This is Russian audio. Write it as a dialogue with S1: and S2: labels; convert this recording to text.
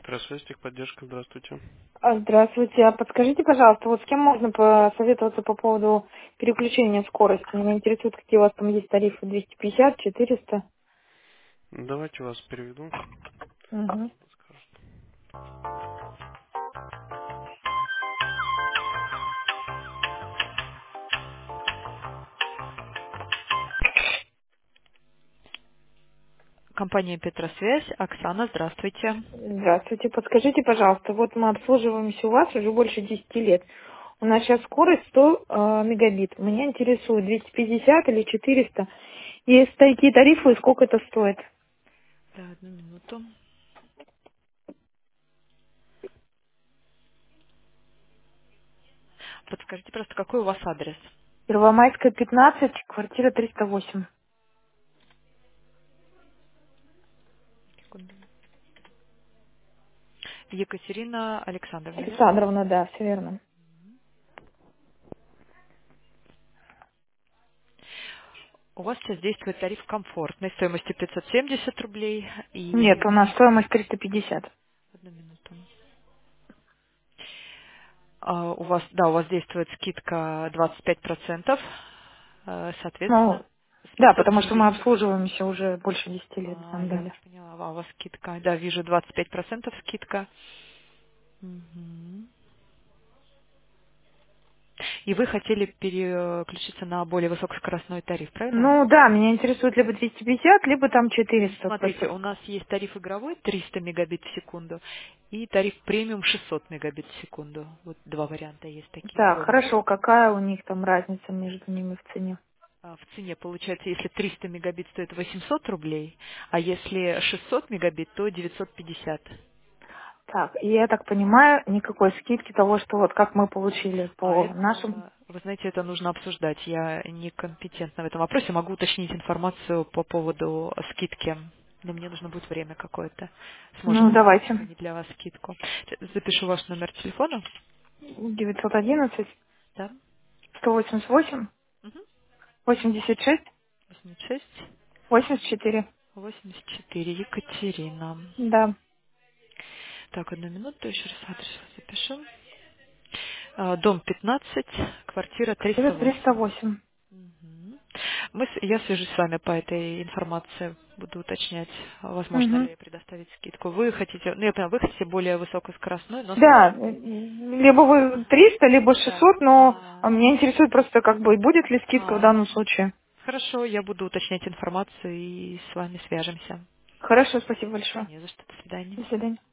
S1: Петросвязь, техподдержка, здравствуйте.
S2: Здравствуйте. А подскажите, пожалуйста, вот с кем можно посоветоваться по поводу переключения скорости? Меня интересует, какие у вас там есть тарифы: 250, 400.
S1: Давайте вас переведу.
S2: Угу.
S1: Скажет. Компания Петросвязь. Оксана, здравствуйте.
S2: Здравствуйте. Подскажите, пожалуйста, вот мы обслуживаемся у вас уже больше 10 лет. У нас сейчас скорость 100 мегабит. Меня интересует 250 или 400. Есть такие тарифы, и сколько это стоит?
S1: Да, одну минуту. Подскажите просто, какой у вас адрес?
S2: Первомайская, 15, квартира 308.
S1: Секунду. Екатерина Александровна, верно?
S2: Александровна, да, все верно.
S1: У вас сейчас действует тариф комфортной стоимостью 570 рублей
S2: Нет,
S1: и...
S2: у нас стоимость 350.
S1: Одну минуту. У вас, да, у вас действует скидка 25%.
S2: Ну,
S1: Соответственно, с
S2: да, потому что мы
S1: 570.
S2: обслуживаемся уже больше 10 лет, нам
S1: Я
S2: дали.
S1: вас поняла, у вас скидка. Да, вижу 25% скидка. Мгм. И вы хотели переключиться на более высокоскоростной тариф, правильно?
S2: Ну да, меня интересует либо 250, либо там
S1: Ну,
S2: 400.
S1: смотрите, у нас есть тариф игровой 300 мегабит в секунду и тариф премиум 600 мегабит в секунду. Вот два варианта есть такие
S2: Так,
S1: выбора.
S2: хорошо, какая у них там разница между ними в цене?
S1: В цене получается, если 300 мегабит стоит 800 рублей, а если 600 мегабит, то 950.
S2: Так, и я так понимаю, никакой скидки того, что вот как мы получили
S1: А
S2: по нашим...
S1: это, вы знаете, это нужно обсуждать. Я некомпетентна в этом вопросе. Могу уточнить информацию по поводу скидки. Но мне нужно будет время какое-то.
S2: Ну,
S1: Сможем ли мы
S2: давайте.
S1: устранить для вас скидку? Запишу ваш номер телефона.
S2: 911,
S1: Да?
S2: 188,
S1: Угу.
S2: 86,
S1: 86
S2: 84.
S1: 84. Екатерина.
S2: Да,
S1: Так, одну минуту, еще раз адрес запишу. Дом 15, квартира
S2: квартира
S1: 308.
S2: 308.
S1: Мгм. Я свяжусь с вами по этой информации, буду уточнять, возможно
S2: Угу.
S1: ли предоставить скидку. Вы хотите, ну я понимаю, вы хотите более высокоскоростной, но с
S2: Да,
S1: скидкой.
S2: либо вы 300, либо
S1: Да.
S2: 600, но меня интересует просто как бы, будет ли скидка в данном случае.
S1: Хорошо, я буду уточнять информацию и с вами свяжемся.
S2: Хорошо, спасибо
S1: Да
S2: большое.
S1: не за что, до свидания.
S2: До свидания.